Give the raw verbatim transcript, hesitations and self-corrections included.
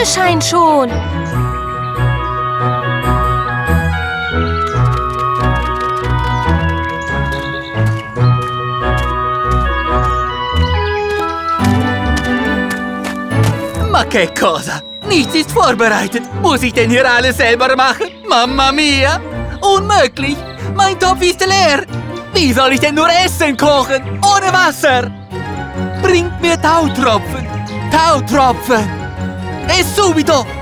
Sonne scheint schon. Ma che cosa? Nichts ist vorbereitet. Muss ich denn hier alles selber machen? Mamma mia! Unmöglich! Mein Topf ist leer! Wie soll ich denn nur Essen kochen? Ohne Wasser! Bringt mir Tautropfen! Tautropfen! E subito!